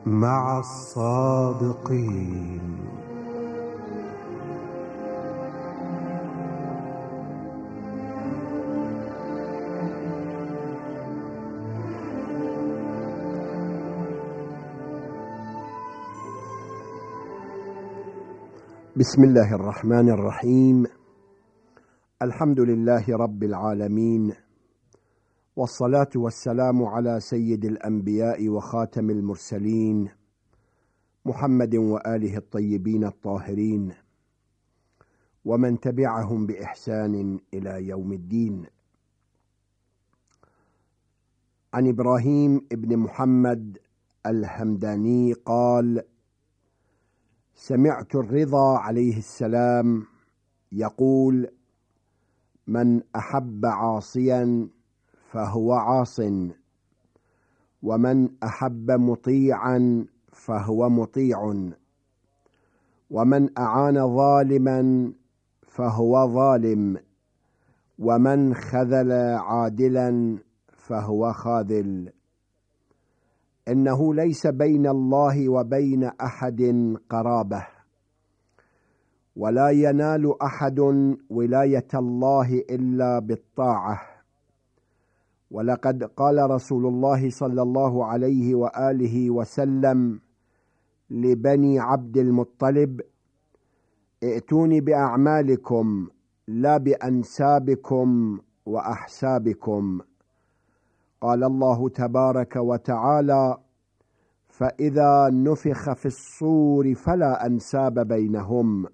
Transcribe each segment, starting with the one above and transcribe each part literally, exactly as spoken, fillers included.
مع الصادقين. بسم الله الرحمن الرحيم. الحمد لله رب العالمين، والصلاة والسلام على سيد الأنبياء وخاتم المرسلين محمد وآله الطيبين الطاهرين، ومن تبعهم بإحسان إلى يوم الدين. عن إبراهيم ابن محمد الهمداني قال: سمعت الرضا عليه السلام يقول: من أحب عاصيا فهو عاص، ومن أحب مطيعا فهو مطيع، ومن أعان ظالما فهو ظالم، ومن خذل عادلا فهو خاذل. إنه ليس بين الله وبين أحد قرابة، ولا ينال أحد ولاية الله إلا بالطاعة. ولقد قال رسول الله صلى الله عليه وآله وسلم لبني عبد المطلب: ائتوني بأعمالكم لا بأنسابكم وأحسابكم. قال الله تبارك وتعالى: فإذا نفخ في الصور فلا أنساب بينهم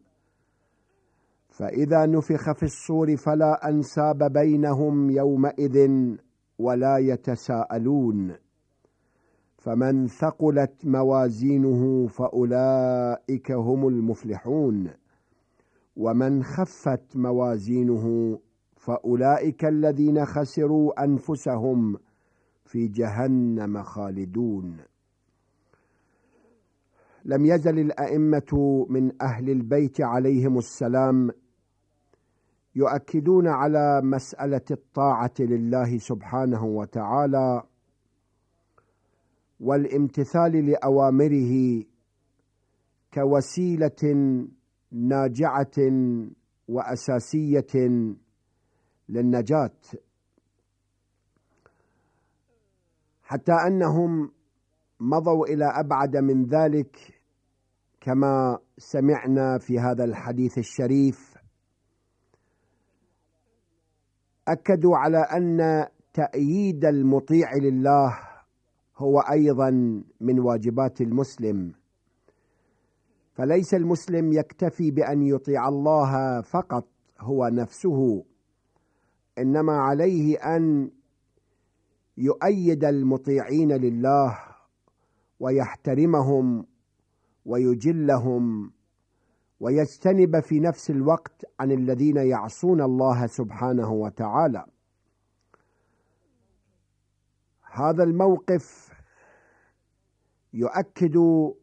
فإذا نفخ في الصور فلا أنساب بينهم يومئذ ولا يتساءلون. فمن ثقلت موازينه فأولئك هم المفلحون، ومن خفت موازينه فأولئك الذين خسروا أنفسهم في جهنم خالدون. لم يزل الأئمة من أهل البيت عليهم السلام يؤكدون على مسألة الطاعة لله سبحانه وتعالى والامتثال لأوامره كوسيلة ناجعة وأساسية للنجاة، حتى أنهم مضوا إلى أبعد من ذلك، كما سمعنا في هذا الحديث الشريف. أكدوا على أن تأييد المطيع لله هو أيضا من واجبات المسلم، فليس المسلم يكتفي بأن يطيع الله فقط هو نفسه، إنما عليه أن يؤيد المطيعين لله ويحترمهم ويجلهم، ويجتنب في نفس الوقت عن الذين يعصون الله سبحانه وتعالى. هذا الموقف يؤكد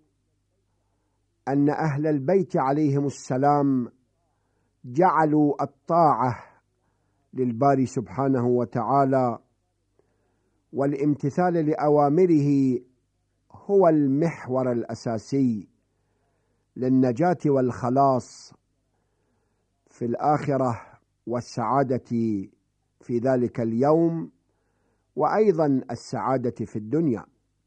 أن أهل البيت عليهم السلام جعلوا الطاعة للباري سبحانه وتعالى والامتثال لأوامره هو المحور الأساسي للنجاة والخلاص في الآخرة والسعادة في ذلك اليوم، وأيضا السعادة في الدنيا.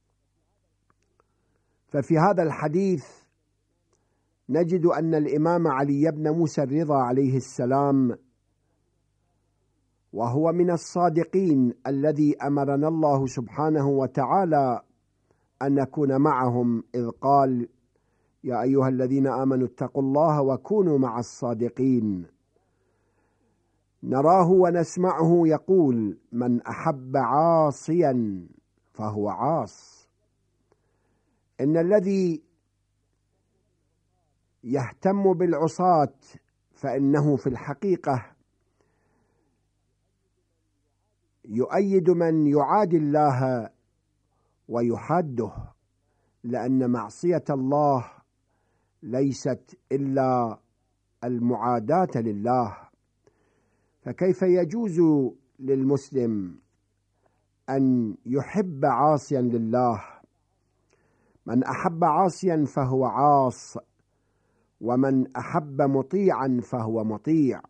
ففي هذا الحديث نجد أن الإمام علي بن موسى الرضا عليه السلام، وهو من الصادقين الذي أمرنا الله سبحانه وتعالى أن نكون معهم، إذ قال: يا أيها الذين آمنوا اتقوا الله وكونوا مع الصادقين. نراه ونسمعه يقول: من أحب عاصيا فهو عاص. إن الذي يهتم بالعصاة فإنه في الحقيقة يؤيد من يعادي الله ويحاده، لأن معصية الله ليست إلا المعاداة لله. فكيف يجوز للمسلم أن يحب عاصيا لله، من أحب عاصيا فهو عاص، ومن أحب مطيعا فهو مطيع.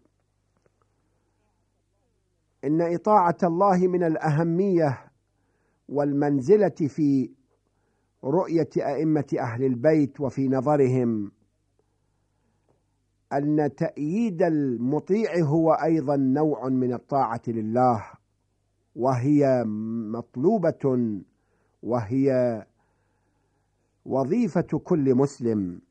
إن إطاعة الله من الأهمية والمنزلة في رؤية أئمة أهل البيت وفي نظرهم، أن تأييد المطيع هو أيضا نوع من الطاعة لله، وهي مطلوبة، وهي وظيفة كل مسلم.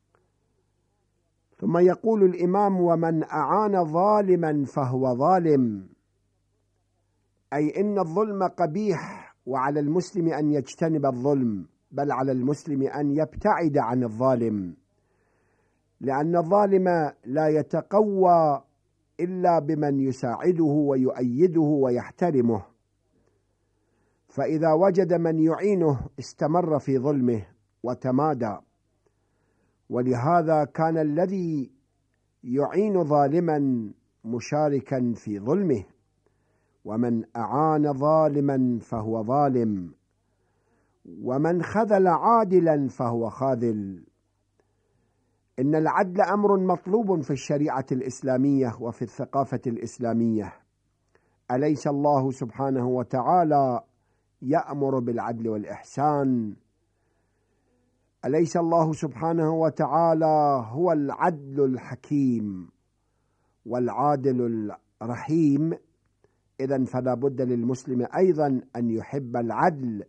ثم يقول الإمام: ومن أعان ظالما فهو ظالم، أي إن الظلم قبيح، وعلى المسلم أن يجتنب الظلم، بل على المسلم أن يبتعد عن الظالم، لأن الظالم لا يتقوى إلا بمن يساعده ويؤيده ويحترمه، فإذا وجد من يعينه استمر في ظلمه وتمادى. ولهذا كان الذي يعين ظالما مشاركا في ظلمه، ومن أعان ظالما فهو ظالم، ومن خذل عادلا فهو خاذل. إن العدل أمر مطلوب في الشريعة الإسلامية وفي الثقافة الإسلامية. أليس الله سبحانه وتعالى يأمر بالعدل والإحسان؟ أليس الله سبحانه وتعالى هو العدل الحكيم والعادل الرحيم؟ إذن فلا بد للمسلم أيضا أن يحب العدل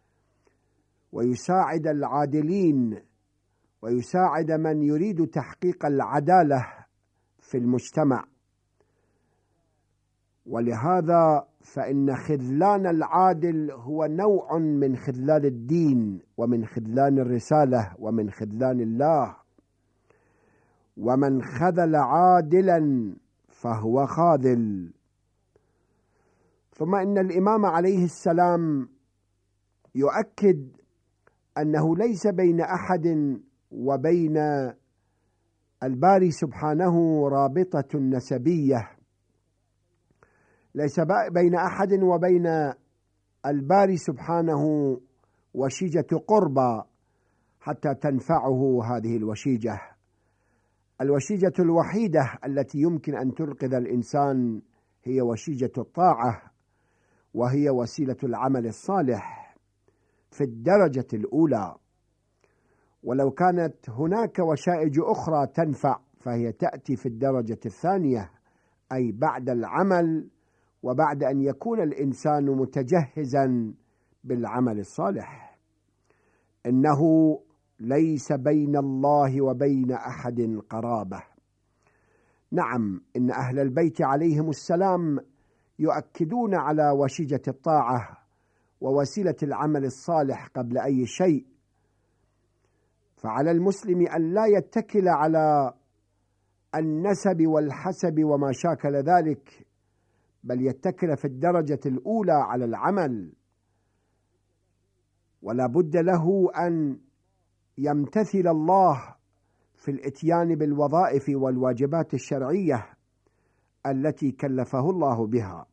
ويساعد العادلين ويساعد من يريد تحقيق العدالة في المجتمع. ولهذا فإن خذلان العادل هو نوع من خذلان الدين، ومن خذلان الرسالة، ومن خذلان الله. ومن خذل عادلا فهو خاذل. ثم إن الإمام عليه السلام يؤكد أنه ليس بين أحد وبين الباري سبحانه رابطة نسبية، ليس بين أحد وبين الباري سبحانه وشيجة قربى حتى تنفعه هذه الوشيجة. الوشيجة الوحيدة التي يمكن أن تنقذ الإنسان هي وشيجة الطاعة، وهي وسيلة العمل الصالح في الدرجة الأولى. ولو كانت هناك وشائج أخرى تنفع فهي تأتي في الدرجة الثانية، أي بعد العمل وبعد أن يكون الإنسان متجهزا بالعمل الصالح. إنه ليس بين الله وبين أحد قرابة. نعم، إن أهل البيت عليهم السلام يؤكدون على وشيجة الطاعة ووسيلة العمل الصالح قبل أي شيء، فعلى المسلم أن لا يتكل على النسب والحسب وما شاكل ذلك، بل يتكل في الدرجة الأولى على العمل. ولا بد له أن يمتثل الله في الإتيان بالوظائف والواجبات الشرعية التي كلفه الله بها.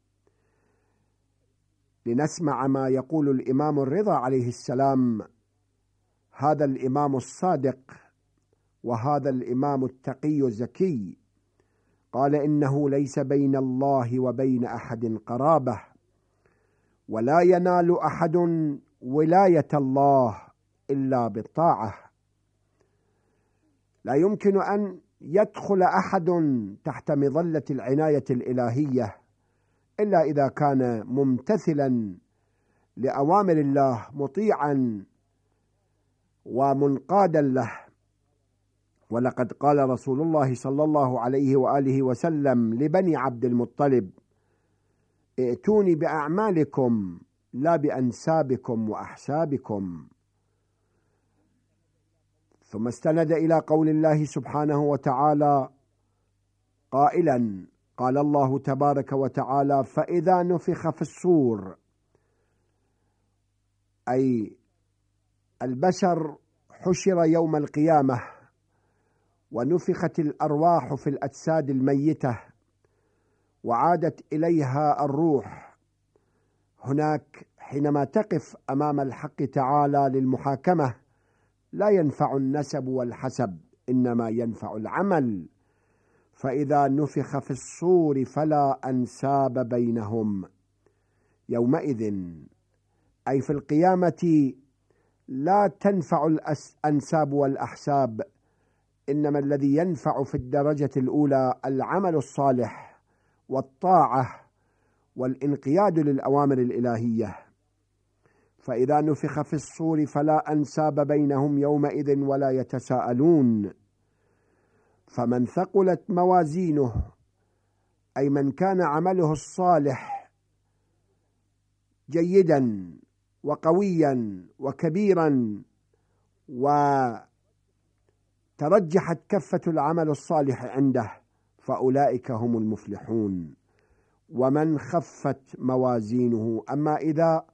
لنسمع ما يقول الإمام الرضا عليه السلام، هذا الإمام الصادق وهذا الإمام التقي الزكي، قال: إنه ليس بين الله وبين أحد قرابة، ولا ينال أحد ولاية الله إلا بالطاعة. لا يمكن أن يدخل أحد تحت مظلة العناية الإلهية إلا إذا كان ممتثلا لأوامر الله، مطيعا ومنقادا له. ولقد قال رسول الله صلى الله عليه وآله وسلم لبني عبد المطلب: ائتوني بأعمالكم لا بأنسابكم وأحسابكم. ثم استند إلى قول الله سبحانه وتعالى قائلا: قال الله تبارك وتعالى: فإذا نفخ في الصور، أي البشر حشر يوم القيامة ونفخت الأرواح في الأجساد الميتة وعادت إليها الروح. هناك حينما تقف أمام الحق تعالى للمحاكمة لا ينفع النسب والحسب، إنما ينفع العمل. فإذا نفخ في الصور فلا أنساب بينهم يومئذ، أي في القيامة لا تنفع الأنساب والأحساب، إنما الذي ينفع في الدرجة الأولى العمل الصالح والطاعة والانقياد للأوامر الإلهية. فإذا نفخ في الصور فلا أنساب بينهم يومئذ ولا يتساءلون. فمن ثقلت موازينه، أي من كان عمله الصالح جيدا وقويا وكبيرا وترجحت كفة العمل الصالح عنده، فأولئك هم المفلحون. ومن خفت موازينه، أما إذا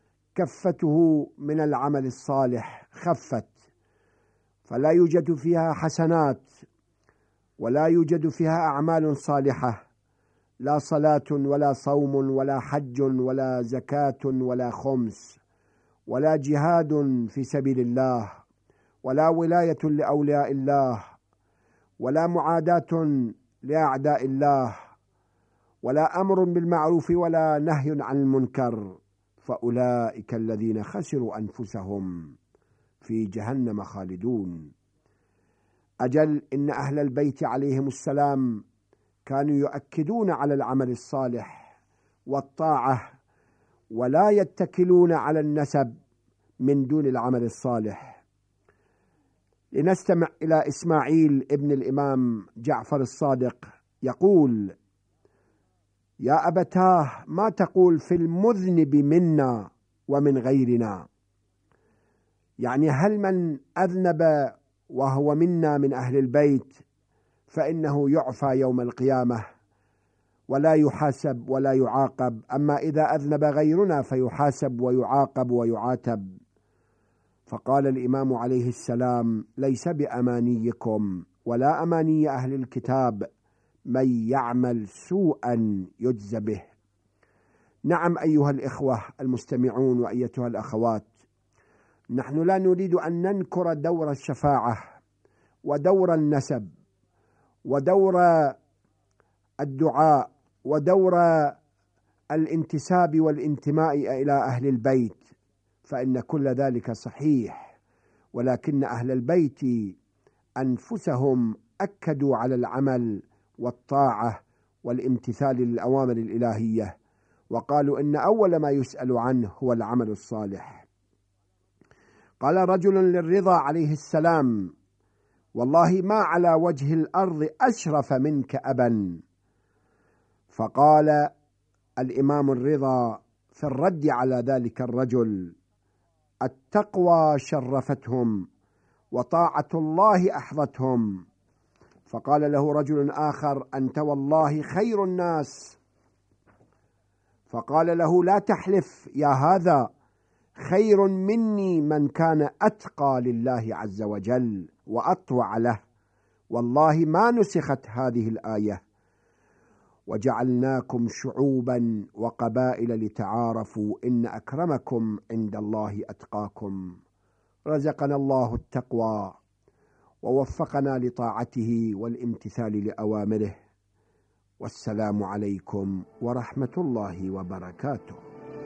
كفته من العمل الصالح خفت، فلا يوجد فيها حسنات ولا يوجد فيها أعمال صالحة، لا صلاة ولا صوم ولا حج ولا زكاة ولا خمس ولا جهاد في سبيل الله ولا ولاية لأولياء الله ولا معاداة لأعداء الله ولا أمر بالمعروف ولا نهي عن المنكر، فأولئك الذين خسروا أنفسهم في جهنم خالدون. أجل إن أهل البيت عليهم السلام كانوا يؤكدون على العمل الصالح والطاعة، ولا يتكلون على النسب من دون العمل الصالح. لنستمع إلى إسماعيل ابن الإمام جعفر الصادق يقول: يا أبتاه، ما تقول في المذنب منا ومن غيرنا؟ يعني هل من أذنب وهو منا من أهل البيت فإنه يعفى يوم القيامة ولا يحاسب ولا يعاقب، أما إذا أذنب غيرنا فيحاسب ويعاقب ويعاتب؟ فقال الإمام عليه السلام: ليس بأمانيكم ولا أماني أهل الكتاب من يعمل سوءا يجز به. نعم أيها الإخوة المستمعون وأيتها الأخوات، نحن لا نريد أن ننكر دور الشفاعة ودور النسب ودور الدعاء ودور الانتساب والانتماء إلى أهل البيت، فإن كل ذلك صحيح، ولكن أهل البيت أنفسهم أكدوا على العمل والطاعة والامتثال للأوامر الإلهية، وقالوا إن أول ما يسأل عنه هو العمل الصالح. قال رجل للرضا عليه السلام: والله ما على وجه الأرض أشرف منك أبا. فقال الإمام الرضا في الرد على ذلك الرجل: التقوى شرفتهم وطاعة الله أحظتهم. فقال له رجل آخر: أنت والله خير الناس. فقال له: لا تحلف يا هذا، خير مني من كان أتقى لله عز وجل وأطوع له، والله ما نسخت هذه الآية: وجعلناكم شعوبا وقبائل لتعارفوا إن أكرمكم عند الله أتقاكم. رزقنا الله التقوى ووفقنا لطاعته والامتثال لأوامره. والسلام عليكم ورحمة الله وبركاته.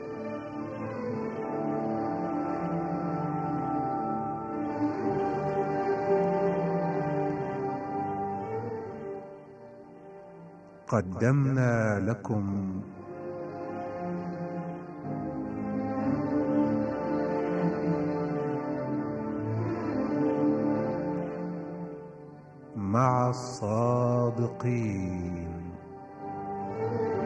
قدمنا لكم مع الصادقين.